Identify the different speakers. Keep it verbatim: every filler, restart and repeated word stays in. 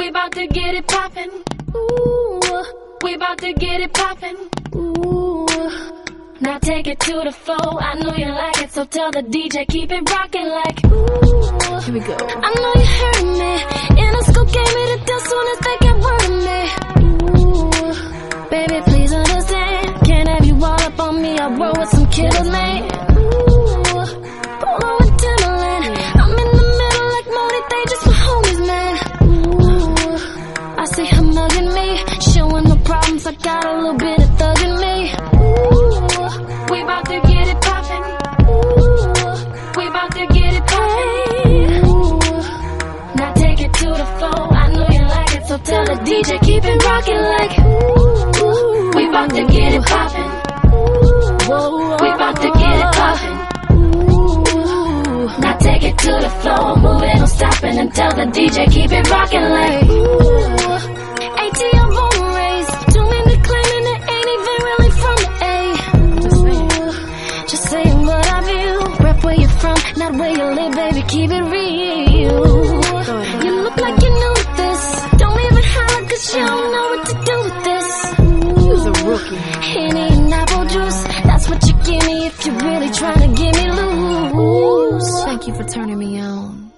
Speaker 1: we bout to get it poppin'. Ooh, we bout to get it poppin'. Ooh, now take it to the floor. I know you like it, so tell the D J keep it rockin' like. Ooh,
Speaker 2: here we go.
Speaker 1: I know you heard me. Interscope gave me the deal soon as they get word of me. Ooh, baby, please understand. Can't have you all up on me. I roll with some killers, man. Ooh, polo and Timberland. I'm in the middle like Moni. They just my homies, man. Ooh, I see her mugging me, showing no problems. I got a little bit of thug in me. Ooh, we bout to get it poppin'. Ooh, we bout to get it poppin'. Ooh, now take it to the floor. I know you like it, so tell the D J keep it rockin' like. Ooh, we bout to get it poppin'. We bout to get it poppin'. Now take it to the floor, move it, don't stoppin', and tell the D J keep it rockin' like. Ooh, A T M born and raised, too many claiming it ain't even really from the A. Ooh, just saying what I view, rep where you're from, not where you live, baby, keep it real. You look like you knew this, don't even holler cause you don't know what to do with this.
Speaker 2: You's a rookie.
Speaker 1: Henny and apple juice, that's what you give me if you're really trying to get me loose.
Speaker 2: Thank you for turning me on.